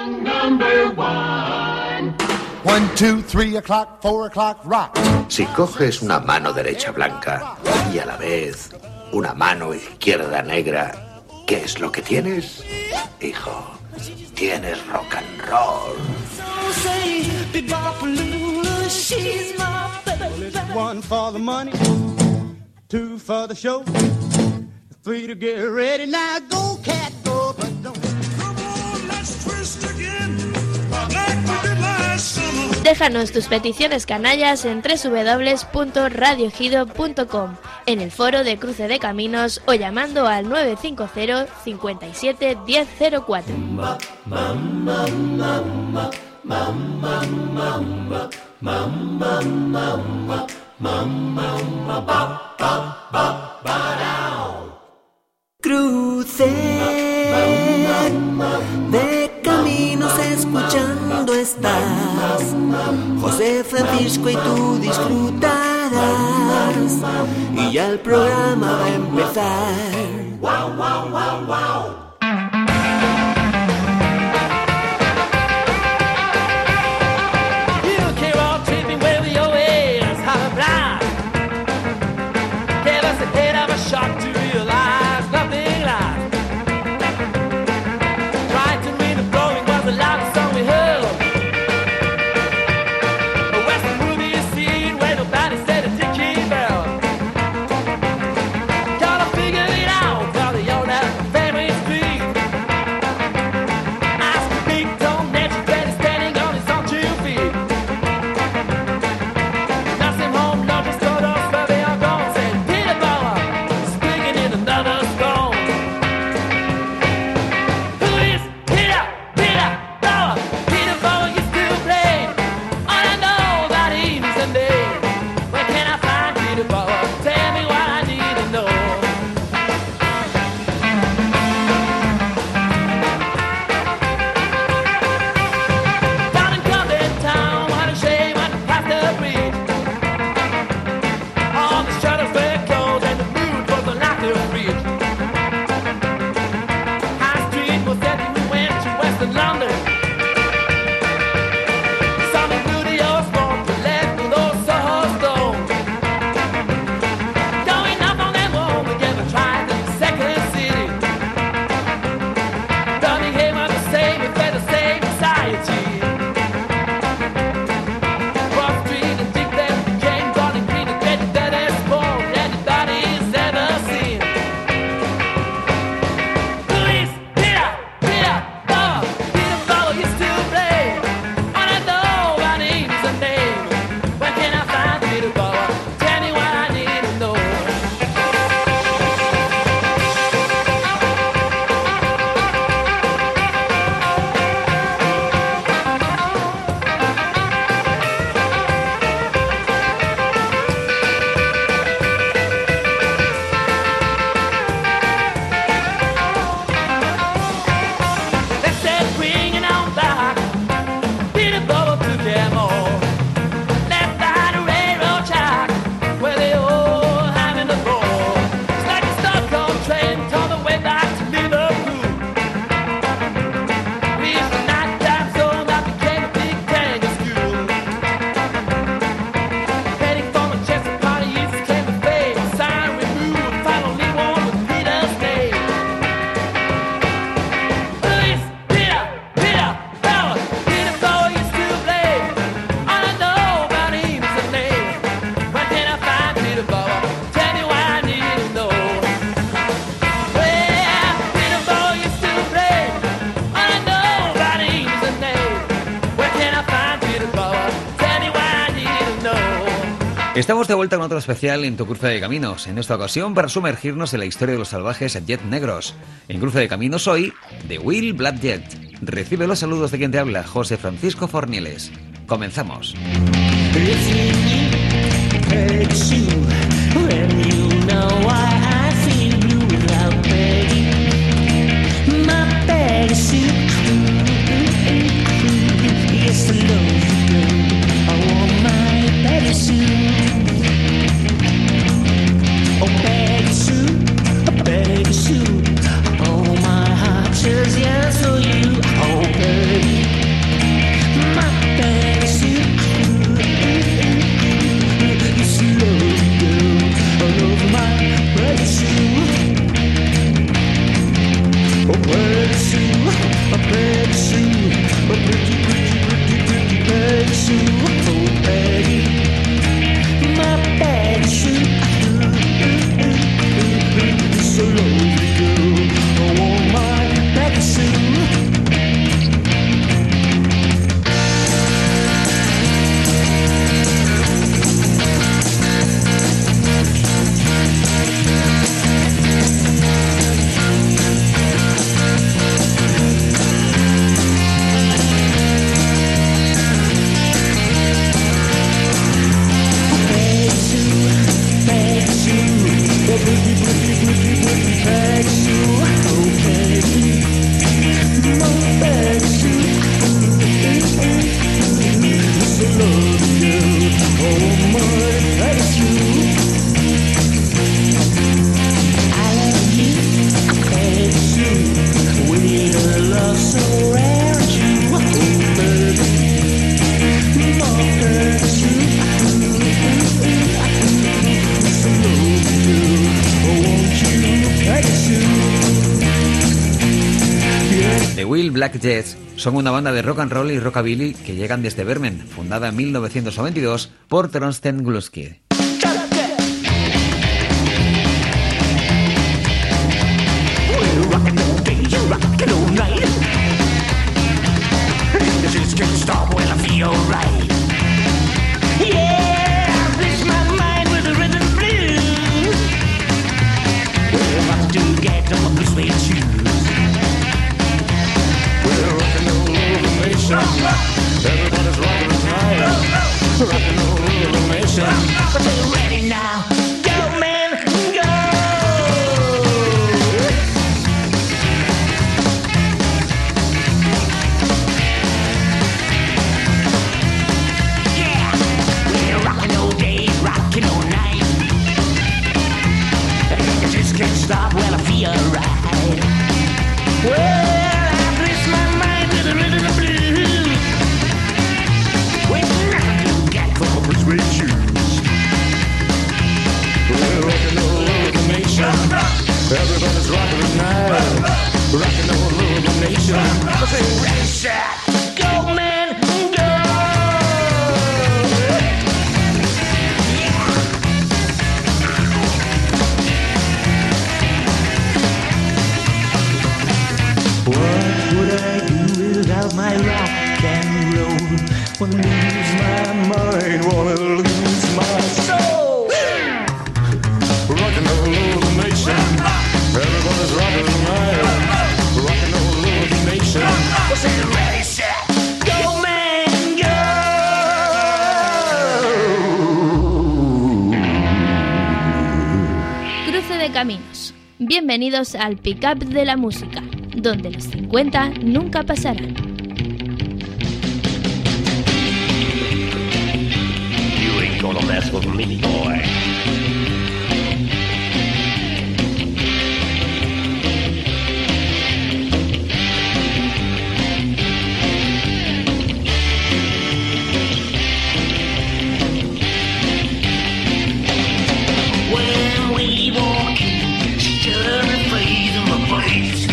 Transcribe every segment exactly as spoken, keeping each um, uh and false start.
number one. One, two, three o'clock, four o'clock, rock. Si coges una mano derecha blanca y a la vez una mano izquierda negra, ¿qué es lo que tienes? Hijo, tienes rock and roll. One for the money, two for the show, three to get ready. Now go, cat, go, but don't. Come on, let's twist again, like we did last summer. Déjanos tus peticiones canallas en doble u doble u doble u punto radio ejido punto com, en el foro de Cruce de Caminos o llamando al nueve cinco cero, cincuenta y siete, diez cero cuatro. Ma, ma, ma, ma, ma, ma, ma, ma, ma, ma, ma, ma. Cruce de Caminos escuchando estás, José Francisco y tú disfrutarás, y ya el programa va a empezar. Wow, wow, wow, wow. Shocked to realize nothing lies. Trying to read the flowing was the loudest song we heard. A western movie scene where nobody said a ticking bell. Gotta figure it out while they own that family street. Ask the beat, don't let you get standing on his own two feet. Nothing home, no just told us where they are going. Say, Peter Bauer. Another stone. Who is Peter? Peter Bauer. Peter Bauer used to play. All I know about him is a name. Where can I find Peter Bauer? Tell me what I need to know. Down in Camden Town, what a shame, what a past the bridge. All the shutters were closed and the mood was a lack of bridge. High Street was that we went to Western London. Some beauty or smoke to let me those Soho stones. Going up on them home together, trying the second city. Turning him on the same, we fed the same society. Cross Street and Dick then became Johnny Green and get the deadest ball anybody's ever seen. Who is Peter? Peter Bauer. Peter Bauer used to play. All I know about him is a name. Where can I find Peter Bauer? Tell me what I need to know. They said bring it on back. Peter Bauer took them all. Left by the railroad track where they all having a ball. It's like a Stockholm train all the way back to Liverpool. Reached the nighttime zone that became a big tango school. Heading for Manchester party, east came the fade. Sign removed, finally one with Peter's name. Who is Peter? Peter Bauer. Peter Bauer used to play. All I know about him is a name. Where can I find Peter Bauer? Tell me what I need to know. Well, Peter Bauer used to play. All I know about him is a name. Where can I find Peter Bauer? Tell me what I need to know. Estamos de vuelta con otro especial en tu Cruce de Caminos, en esta ocasión para sumergirnos en la historia de los salvajes Jet Negros. En Cruce de Caminos hoy, The Will Black Jet. Recibe los saludos de quien te habla, José Francisco Fornieles. Comenzamos. If you need her too, then you know why I feel blue without begging. My bag is soup. Yes, I love you, girl. I want my bag is soup. Oh, bag is soup, bag is soup. Oh, my heart says yes for you. Oh, baby. Black Jets son una banda de rock and roll y rockabilly que llegan desde Bremen, fundada en mil novecientos noventa y dos por Torsten Gluski. Everybody's rocking tonight, rocking all over the nation. But they're ready now. Go, man, go! Yeah, we're rocking all day, rocking all night. I just can't stop when I feel right. Well, I bless my mind with a rhythm of blues. With nothing you get for persuade shoes. We're rocking all over the nation. Everybody's rocking tonight. Rocking all over the nation. I say, ready, set, go, man, go! What would I do without my rock and roll? Wanna lose my mind, wanna lose my soul. Rockin' all over the nation, everybody's rockin' tonight. Rockin' all over the nation. What's it ready, set, go, man, go! Cruce de caminos. Bienvenidos al Pick-up de la música, donde los cincuenta nunca pasarán. You ain't gonna mess with me, boy. When we walk in, she turned her face in my face.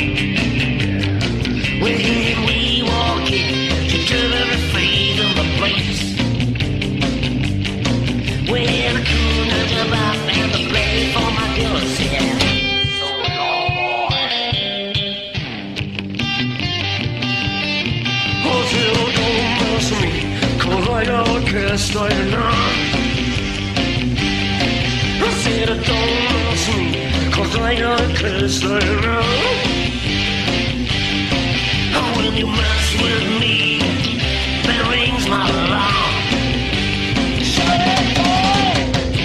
When we walk in, she turned her face in my face. When I couldn't jump up and the play for my girl said, so long, boy. Oh, still don't mess with me, 'cause I got cast iron on. I said, don't mess with me, 'cause I got cast iron on. And when you mess with me, that rings my alarm. Shut up, boy!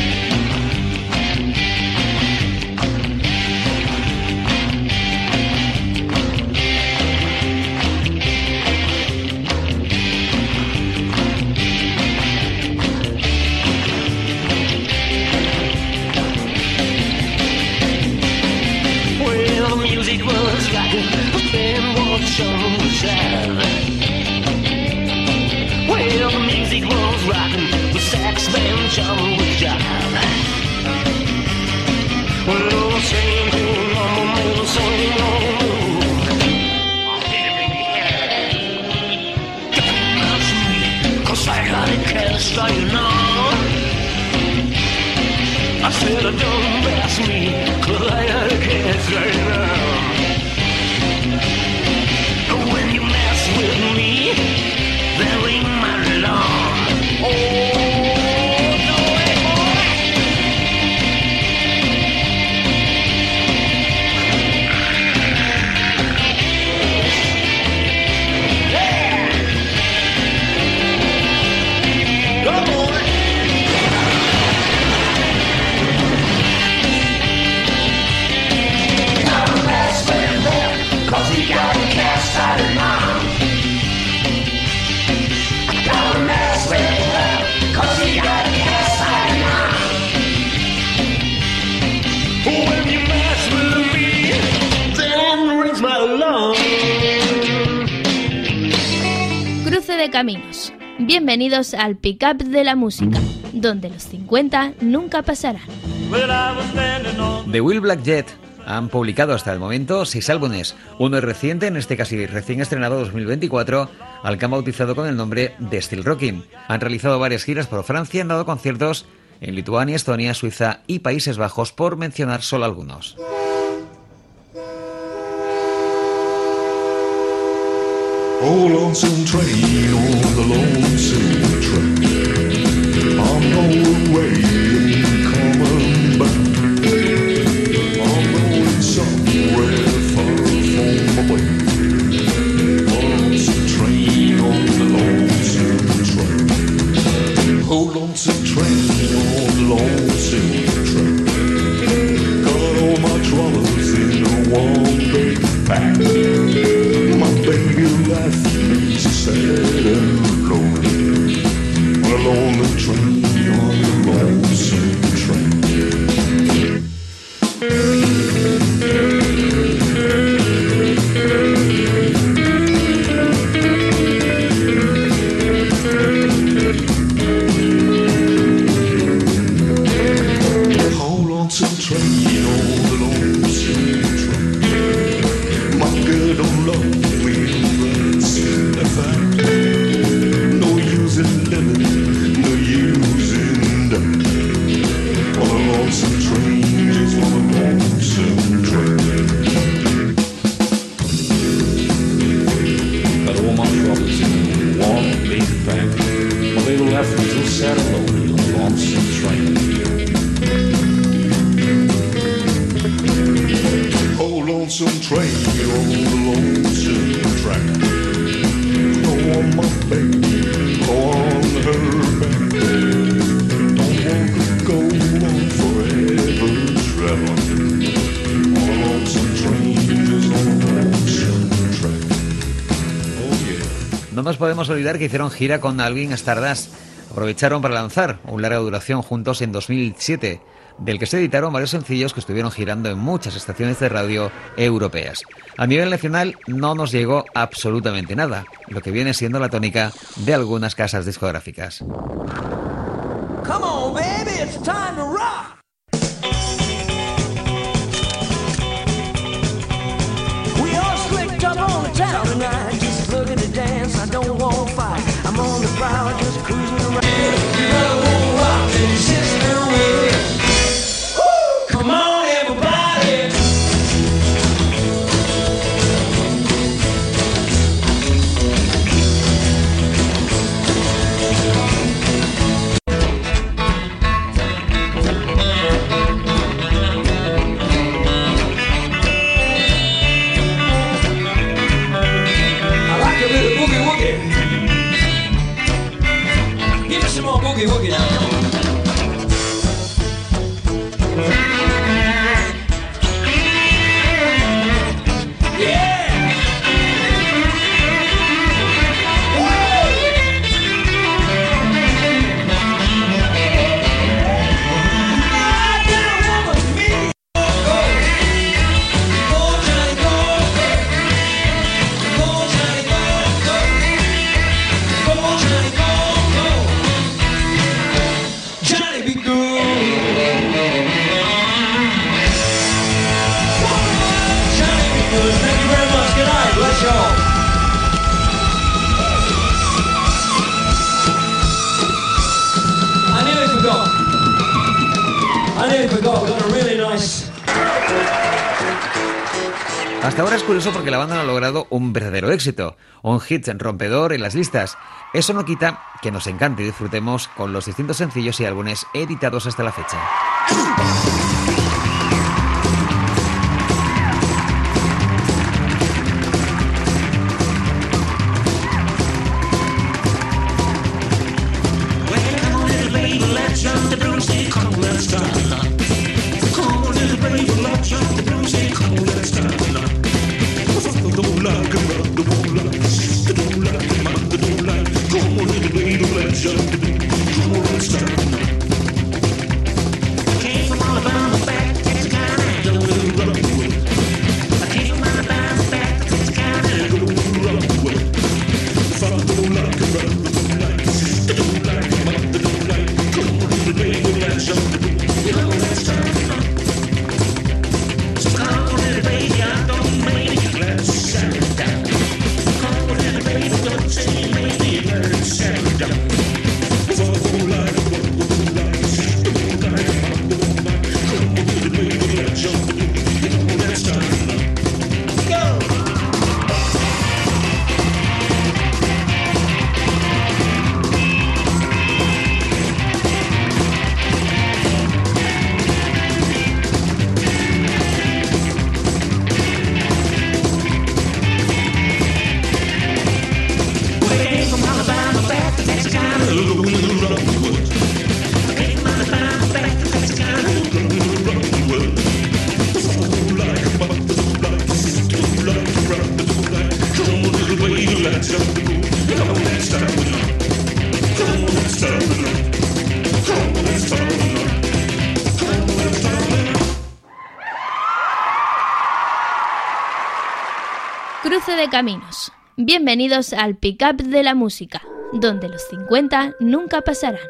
Well, the music was rocking, the band was showing the shadow. Well, the music was rocking, the sax band showing the shadow. Well, the same thing on the middle, same on the don't mess with me, 'cause I got a cast iron on. I said, don't mess with me, 'cause I got a cast iron on. And when you mess with me, then ring my alarm. Oh, no way, boy. Yeah. Go, boy. Don't mess with him, 'cause he got a cast iron on. Don't mess with him, 'cause he got a cast iron on. When you mess with me, then rings my alarm. Cruce de caminos. Bienvenidos al Pick-up de la música, donde los cincuenta nunca pasarán. The Will Black Jet Han publicado hasta el momento seis álbumes, uno es reciente, en este casi recién estrenado dos mil veinticuatro, al que han bautizado con el nombre de Still Rockin'. Han realizado varias giras por Francia, han dado conciertos en Lituania, Estonia, Suiza y Países Bajos, por mencionar solo algunos. Oh, lonesome train on the lonesome train. I'm going away and coming back. I'm going somewhere far from away. Oh, lonesome train on the lonesome train. Oh, lonesome train on the lonesome train. Got all my troubles in a one big pack. My baby left me sad and lonely on a lonely train, on a lonesome train. Oh, lonesome train, on the lonesome train. My girl don't love me. No use in living, no use in dying. On a lonesome train, just on a lonesome train. Got all my troubles in one big bag. My little left me so sad and lonely on a lonesome train. Oh, lonesome train, you're on the lonesome track. On my baby, on her back. Don't want to go on forever traveling on a lonesome train, just on a lonesome track. Oh yeah. No nos podemos olvidar que hicieron gira con Alvin Stardust. Aprovecharon para lanzar un larga duración juntos en dos mil siete, del que se editaron varios sencillos que estuvieron girando en muchas estaciones de radio europeas. A nivel nacional no nos llegó absolutamente nada, lo que viene siendo la tónica de algunas casas discográficas. Come on, baby, it's time to rock. We all slicked up on the town tonight, just looking to dance. I don't want to fight. I'm on the prowl, just cruising around. I won't rock and sister with. Come on, everybody. I like a little boogie woogie. Give me some more boogie woogie now. Hasta ahora es curioso porque la banda no ha logrado un verdadero éxito, un hit rompedor en las listas. Eso no quita que nos encante y disfrutemos con los distintos sencillos y álbumes editados hasta la fecha. So come Cruce de caminos. Bienvenidos al Pick-up de la música, donde los cincuenta nunca pasarán.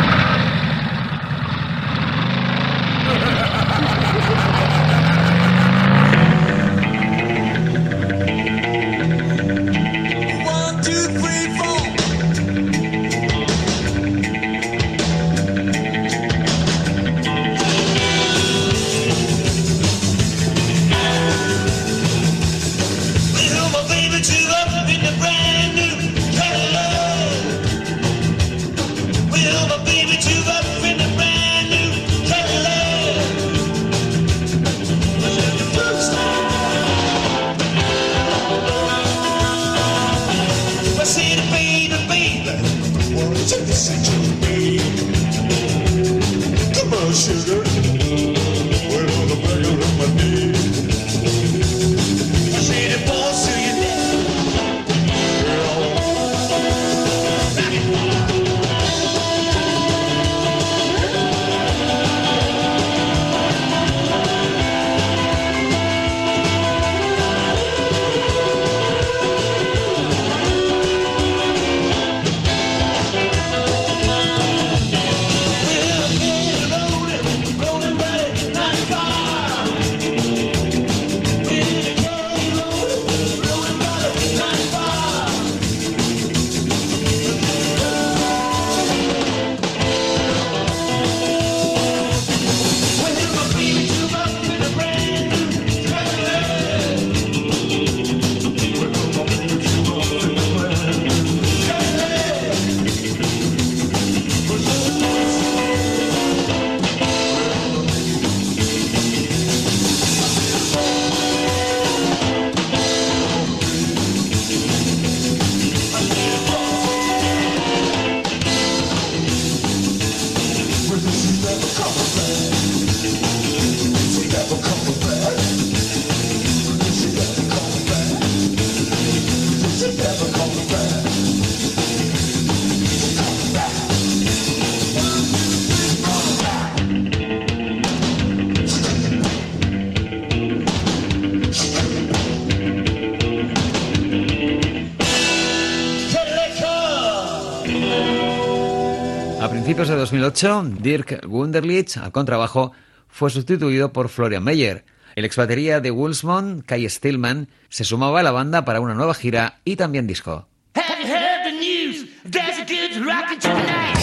A principios de dos mil ocho, Dirk Wunderlich, al contrabajo, fue sustituido por Florian Meyer. El ex batería de Wolfsmond, Kai Stillman, se sumaba a la banda para una nueva gira y también disco. Have you heard the news? There's a good rocket tonight.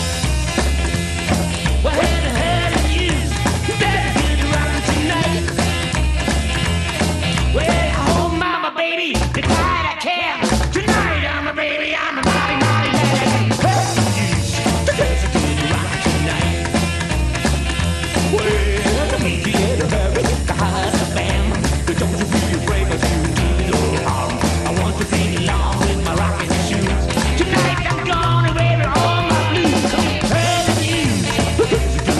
Well, have you heard the news? There's a good rocket tonight. Well, oh mama, baby, the quiet I can. Tonight, I'm a baby, I'm a naughty, naughty man. Heard the news? There's a good rocket tonight. Well, the media had a hurry to hide the band. Don't you be afraid of you do no harm. I want to sing along with my rocket shoes. Tonight I'm gonna wear all my blues. Heard the news?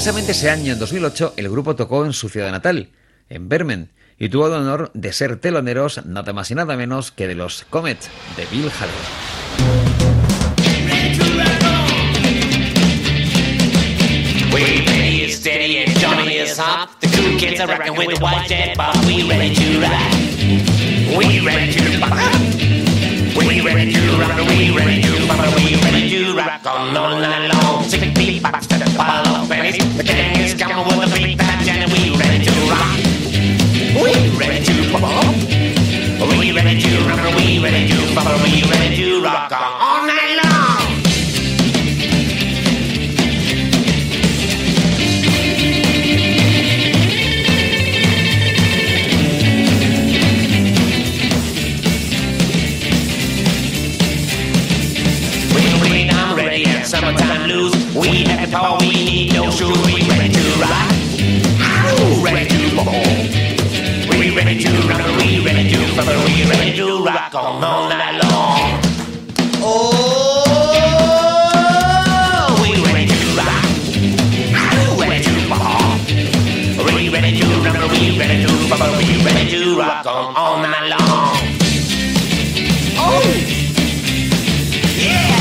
Precisamente ese año, en dos mil ocho, el grupo tocó en su ciudad natal, en Bremen, y tuvo el honor de ser teloneros nada más y nada menos que de los Comet, de Bill Haley. We ready is steady and Johnny is hot. The cool kids are rocking with the white jet, but we ready to ride. We ready to rock. We ready to rock. We ready to rock. We ready to rock on all night long. Six beat box to the pile of pennies. The gang is coming with a big bad and we ready to rock. We ready to rock. We ready to rock. We ready to rock. We ready to rock on all night long. Summertime blues, we have the power, we need no shoes. We ready to rock, Ow, ready to ball. We ready to rock, we ready to rock, we ready to rock on all night long. Oh, we ready to rock, Ow, ready to ball. We ready to rock, we ready to rock, we ready to rock on all night long. Oh, yeah.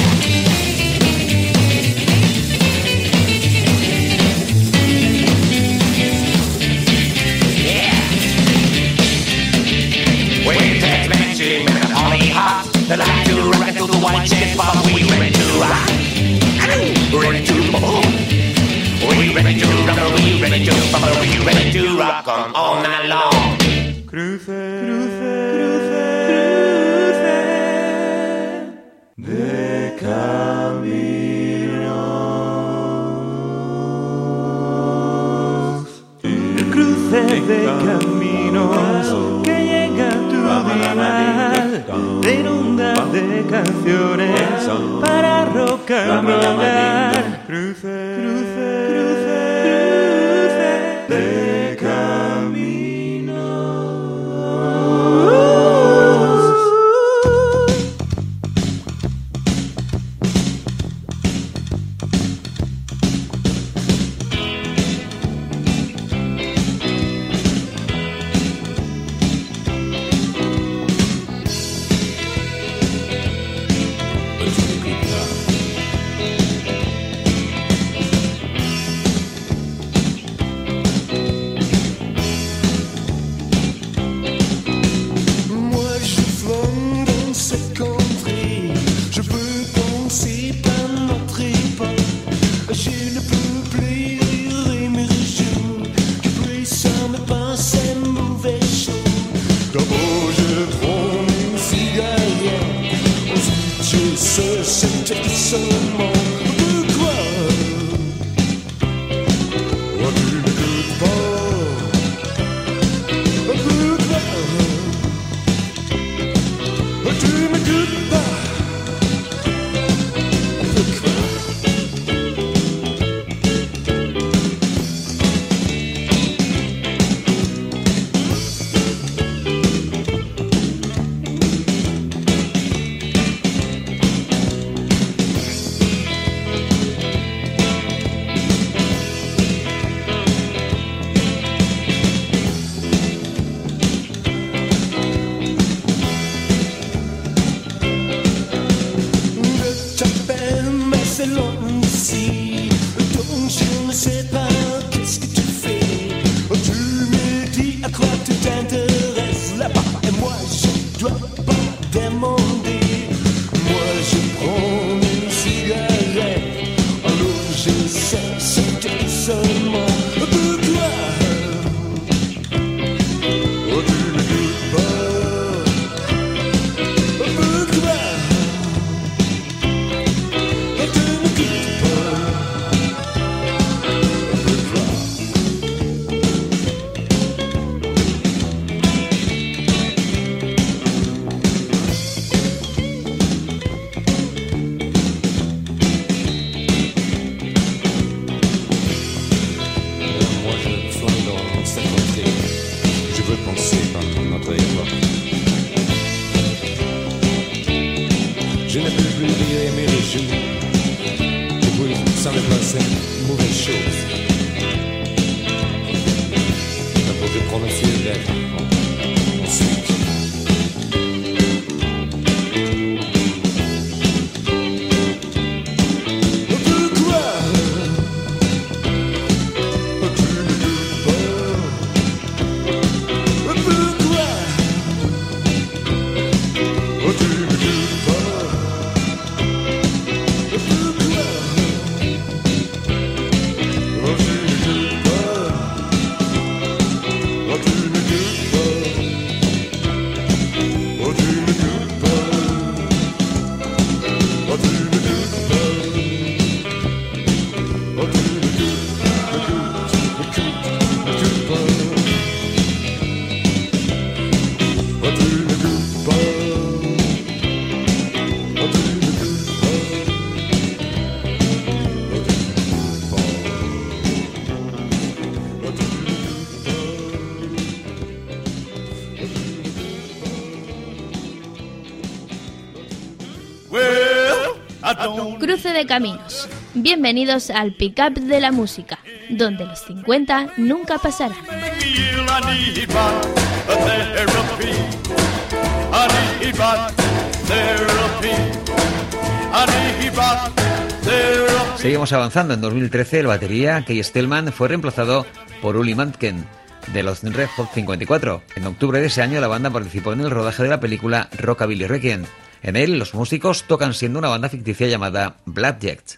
They like to rock it to the white jet, but we ready to rock. Ready to bubble. We ready to rock, we ready to bubble, we ready to rock on all night long. Cruce, cruce, cruce, cruce de caminos. El cruce de caminos que llega a tu dial. De inundar de canciones para rock and roll. Cruce, cruce, cruce, cruce de caminos. Cruce de caminos. Bienvenidos al pick-up de la música, donde los cincuenta nunca pasarán. Seguimos avanzando. En dos mil trece el batería Keith Stillman fue reemplazado por Uli Mantken de los Red Hot cincuenta y cuatro. En octubre de ese año la banda participó en el rodaje de la película Rockabilly Requiem. En él los músicos tocan siendo una banda ficticia llamada Blackjack.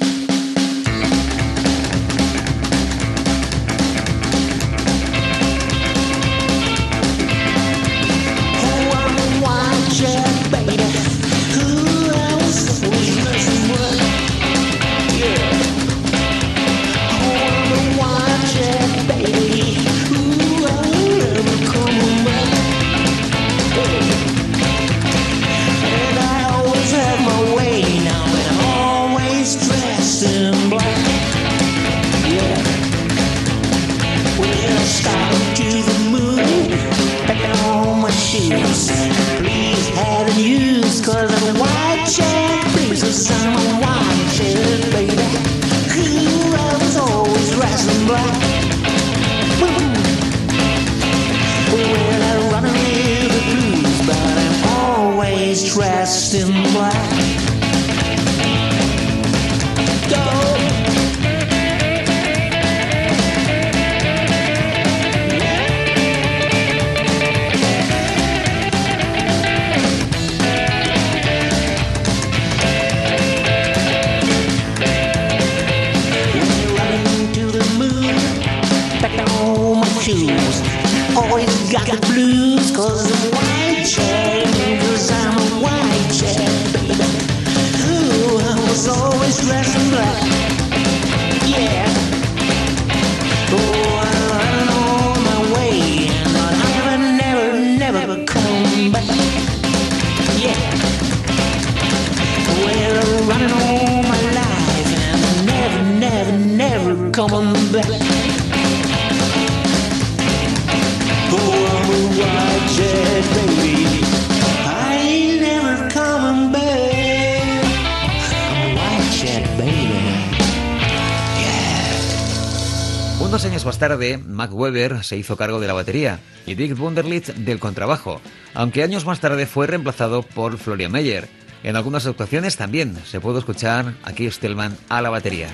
Please have the news, cause I'm a white check. Please, cause I'm a white check, baby. Ooh, I was always dressed in black. Well, I run away the blues, but I'm always dressed in black. Go! Shoes. Always got the blues, cause I'm white check, cause I'm a white check, baby. Ooh, I was always dressed in black. Yeah. Oh, I'm on my way, and I'll never, never, never come back. Yeah. Well, I'm running all my life, and I'm never, never, never coming back. Oh, I'm a white jet, baby. I ain't never coming back. I'm a white jet, baby. Yeah. Unos años más tarde, Mac Weber se hizo cargo de la batería y Dick Wunderlich del contrabajo, aunque años más tarde fue reemplazado por Florian Meyer. En algunas actuaciones también se pudo escuchar a Keith Stillman a la batería.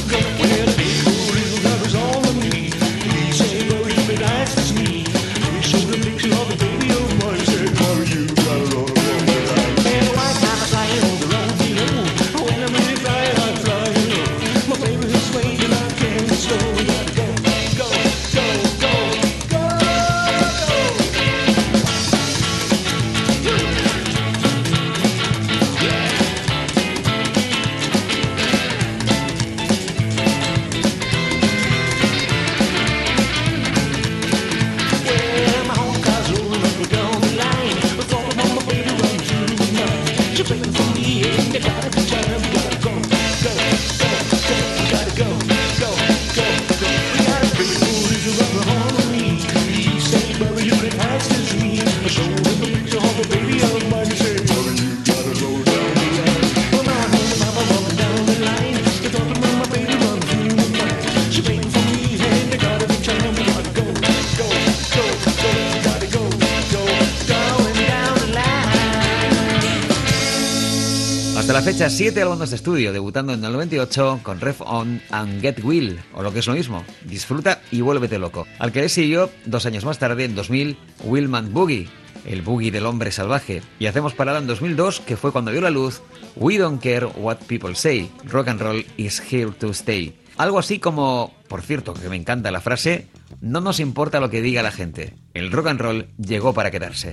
Say, go, you be nice to me. la fecha, siete álbumes de estudio, debutando en el noventa y ocho con Rev On and Get Will, o lo que es lo mismo, Disfruta y Vuélvete Loco. Al que le siguió, dos años más tarde, en dos mil, Willman Boogie, el boogie del hombre salvaje. Y hacemos parada en dos mil dos, que fue cuando vio la luz We Don't Care What People Say, Rock and Roll is Here to Stay. Algo así como, por cierto, que me encanta la frase, no nos importa lo que diga la gente, el rock and roll llegó para quedarse.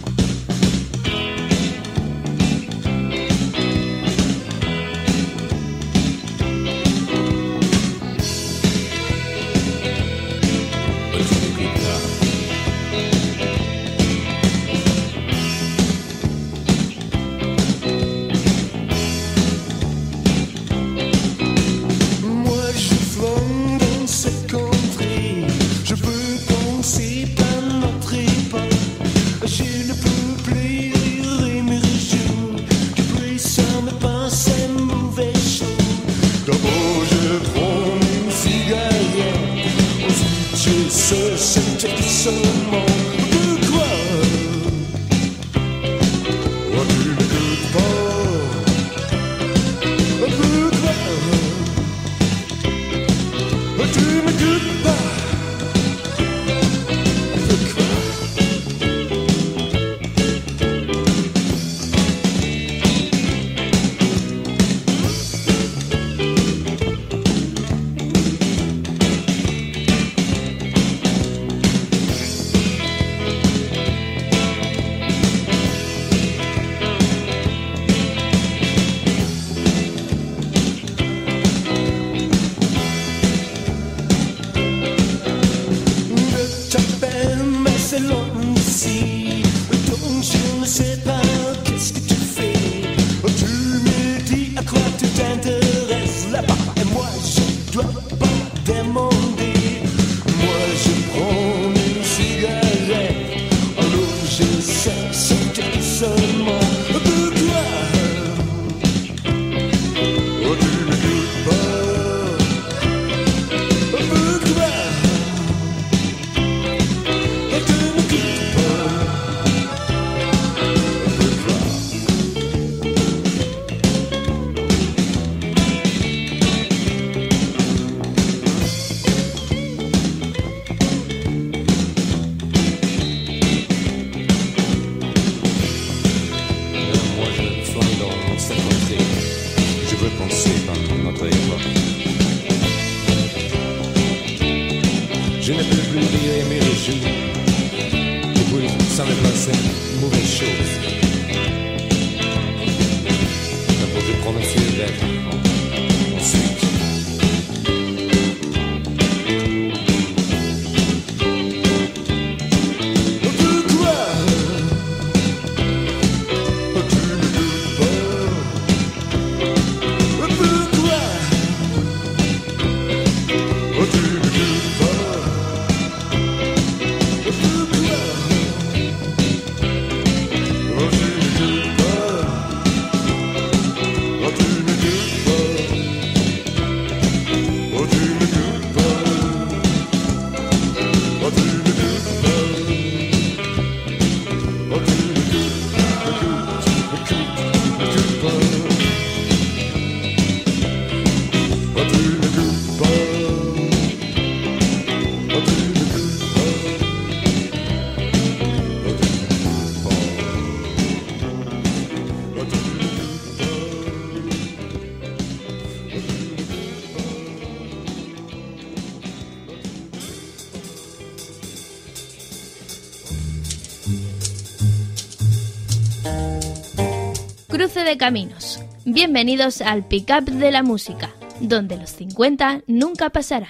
Cruce de caminos. Bienvenidos al Pick-up de la música, donde los cincuenta nunca pasarán.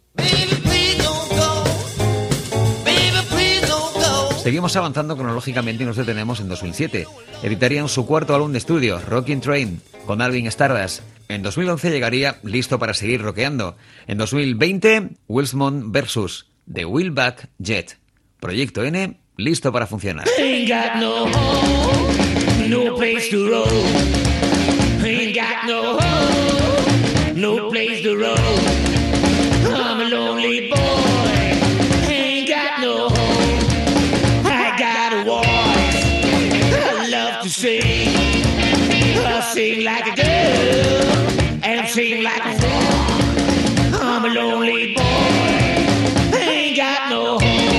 Seguimos avanzando cronológicamente y nos detenemos en dos mil siete. Editarían su cuarto álbum de estudio, Rockin' Train, con Alvin Stardust. En dos mil once llegaría Listo para seguir rockeando. En dos mil veinte, Wilsmon versus The Wheelback Jet. Proyecto N, listo para funcionar. Ain't got no home, no place to roam. Ain't got no home, no place to roam. I'm a lonely boy, ain't got no home. I got a voice, I love to sing, I sing like like a girl and sing like a song. I'm a lonely boy, ain't got no home.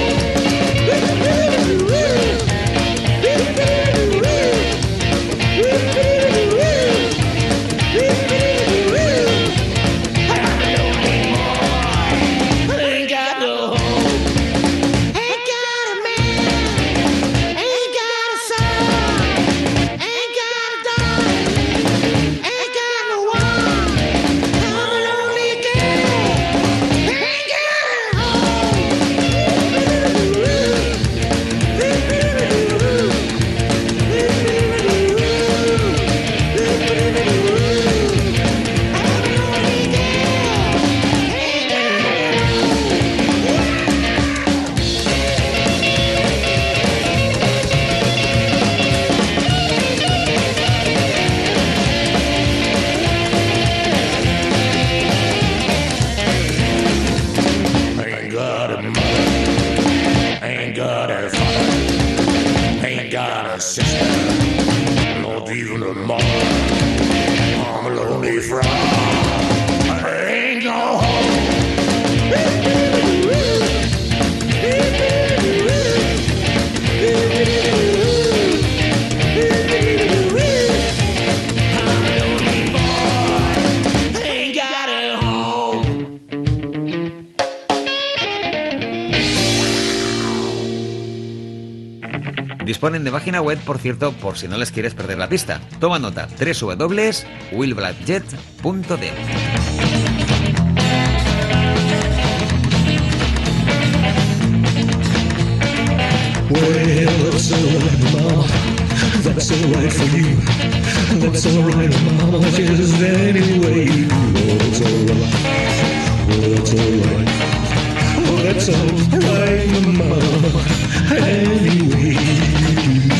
Disponen de página web, por cierto, por si no les quieres perder la pista. Toma nota, doble u doble u doble u punto will black jet punto d e. Well, that's alright, Mama. That's alright for you. That's alright, Mama. Just any way you do. Oh, that's alright. Oh, that's alright. Oh, that's alright, Mama. Any way you do.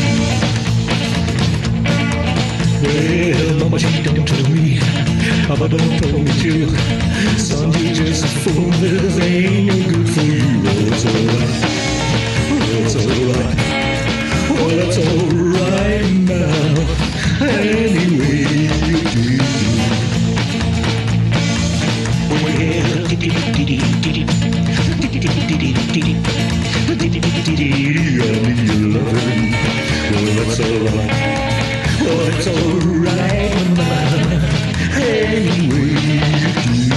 Well, Mama, she don't tell me, Papa don't tell me too. Son, you just a fool. This ain't no good for you. Oh, that's alright. It's alright, well it's alright now, anyway you do. Well, diddy-diddy-diddy, diddy-diddy-diddy, diddy-diddy-diddy, I need your loving. Well it's alright, well it's alright now, anyway you do.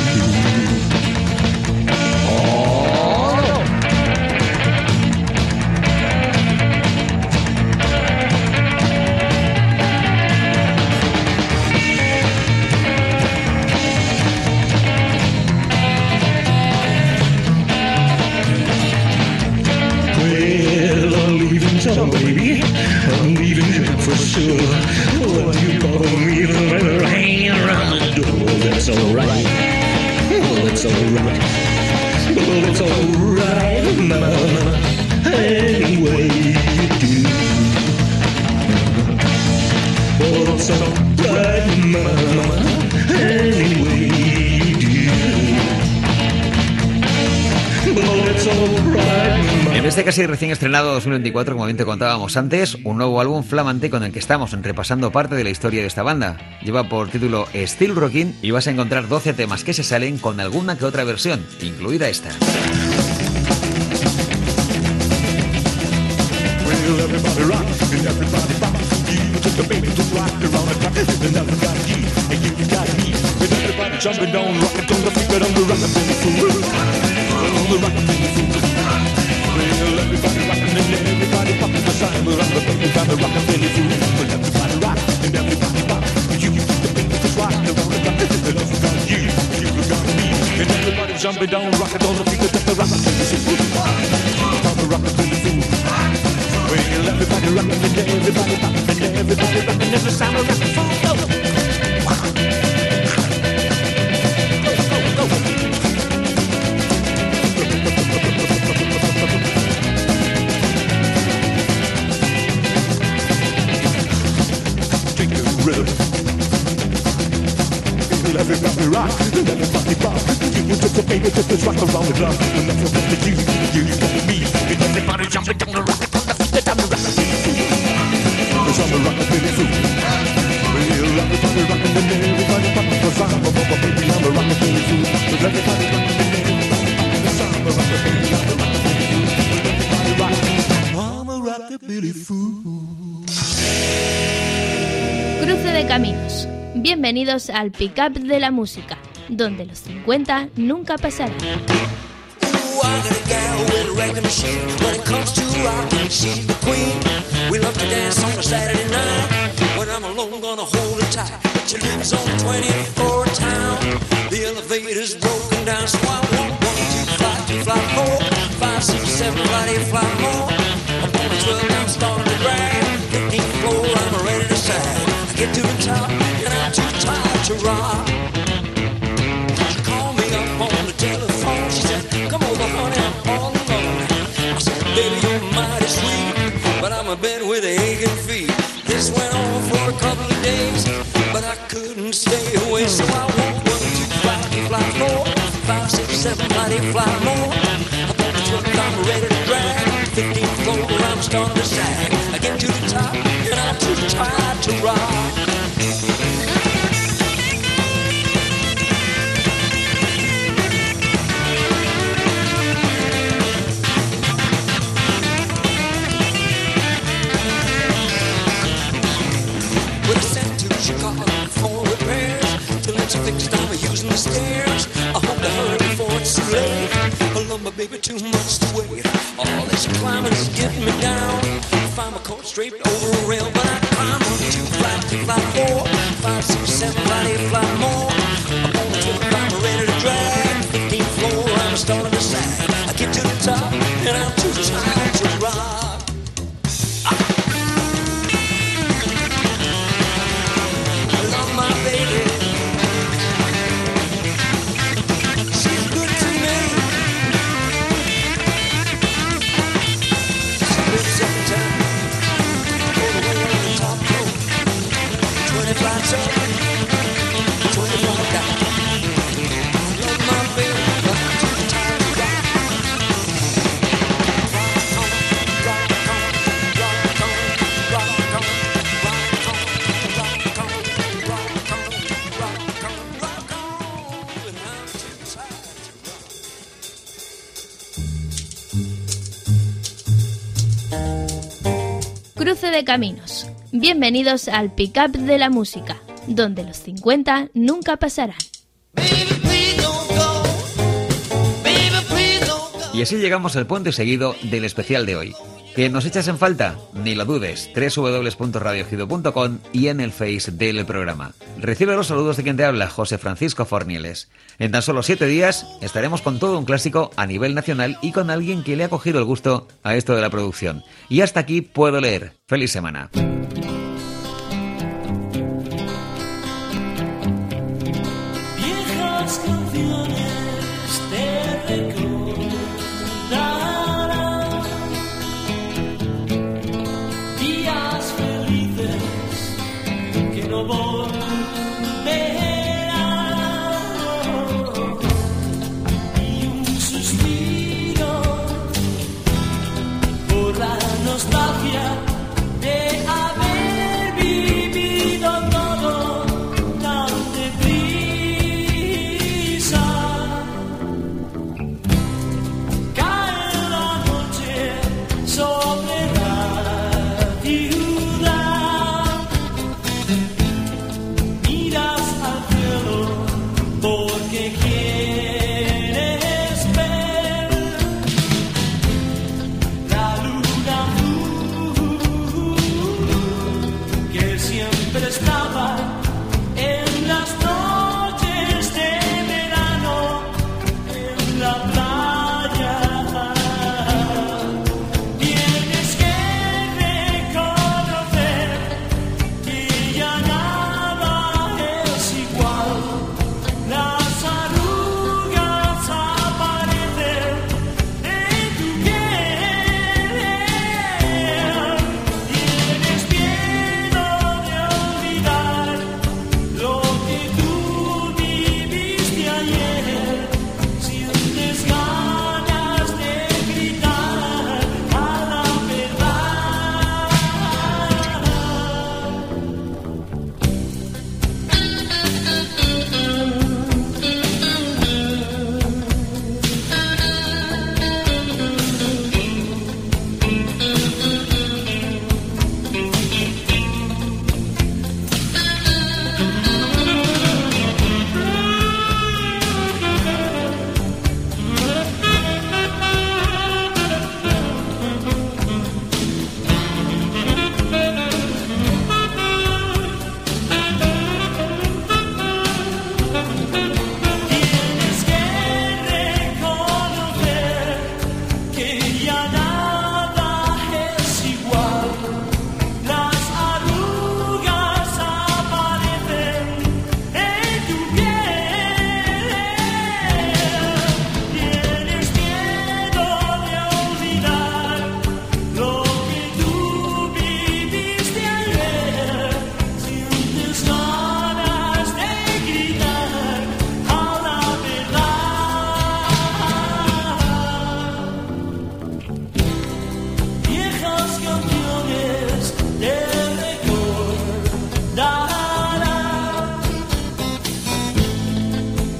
Oh, baby, I'm leaving you for sure. What you bother me, hang around the door. That's alright. Oh, that's alright. Oh, that's alright, Mama. Anyway you do. Oh, that's alright, Mama. Anyway you do. Oh, that's alright, Mama. En este casi recién estrenado dos mil veinticuatro, como bien te contábamos antes, un nuevo álbum flamante con el que estamos repasando parte de la historia de esta banda. Lleva por título Still Rockin' y vas a encontrar doce temas que se salen con alguna que otra versión, incluida esta. Well, everybody rock and everybody pop. You took the baby to rock around the clock, and now you got me, and you got me. With everybody jumping down, rocking to the beat, but I'm the rockin' fool. I'm the rockin' fool. Well, everybody rockin' and everybody poppin' the sign, but I'm the baby, I'm the rockin' fool. Well, everybody rock and everybody pop. You took the baby to rock around the clock, and now you got you, you got me, and everybody jumping down, rocking to the beat, but I'm the rockin' fool. I'm the rockin' fool. Well, everybody rockin' and everybody poppin' and everybody rockin', there's a sound of rockin' fool. Go, go, go, go. Take the rhythm. Everybody rock, and everybody pop. You took the baby, just to rock around the clock, and that's what you, you got me. And everybody jumping down the rock. I'm the rockin' fool. I'm the rockin' fool. Well, everybody rockin' Bienvenidos al Pick-up de la música, donde los cincuenta nunca pasarán. Ooh, I got a gal with a wrecking machine. When it comes to rock, she's the queen. We love to dance on a Saturday night. When I'm alone, gonna hold her tight. She lives on twenty-four town. The elevator's broken down, so I want one, two, fly, two, fly, four, five, six, seven, fly, eight, fly more. I'm on the twelve, I'm starting to drag. fifteenth floor, I'm ready to sag. I get to the top, and I'm too tired to rock. She called me up on the telephone. She said, come over, honey, I'm all alone. I said, baby, you're mighty sweet, but I'm a bed with aching feet. This went on for a couple of days, but I couldn't stay away. So I won't one, two, fly, fly, four, five, six, seven, fly, eight, fly more. Up on the truck, I'm ready to drag. fifteenth floor, I'm starting to sag. I get to the top, and I'm too tired to rock. Fixed, I'm using the stairs. I hope to hurry before it's too late. I love my baby too much to wait. All this climbing is getting me down. If I'm a coat straight over a rail, but I climb on two, fly, two, fly, four, five, six, seven, fly, eight, fly more. I'm on the twelve, I'm ready to drag. fifteenth floor, I'm starting to sag. I get to the top, and I'm too tired to rock. I love my baby. Cruce de caminos. Bienvenidos al Pick-up de la música, donde los cincuenta nunca pasarán. Y así llegamos al punto y seguido del especial de hoy. ¿Que nos echas en falta? Ni lo dudes, doble u doble u doble u punto radio ejido punto com y en el Face del programa. Recibe los saludos de quien te habla, José Francisco Fornieles. En tan solo siete días estaremos con todo un clásico a nivel nacional y con alguien que le ha cogido el gusto a esto de la producción. Y hasta aquí puedo leer. ¡Feliz semana! Viejas canciones te recordarán, días felices que no volverán, y un suspiro por la nostalgia de haber vivido todo tan deprisa. Cae la noche sobre la ciudad, miras al cielo porque quieres ver la luna que siempre estaba en las noches de verano en la playa. Tienes que reconocer que ya nada es igual. Las arrugas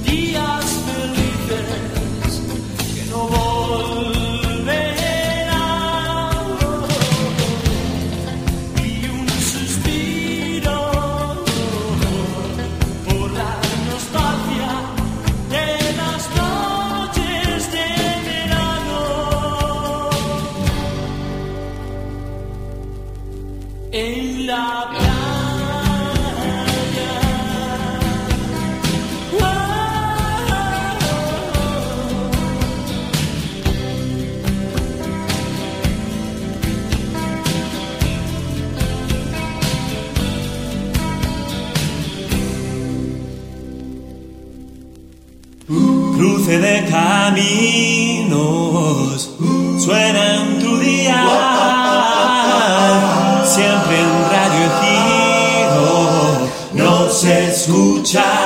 días felices que no volverán, y un suspiro por la nostalgia de las noches de verano. En la playa. Cruce de caminos, suena en tu día, siempre en Radio Ejido nos escucha.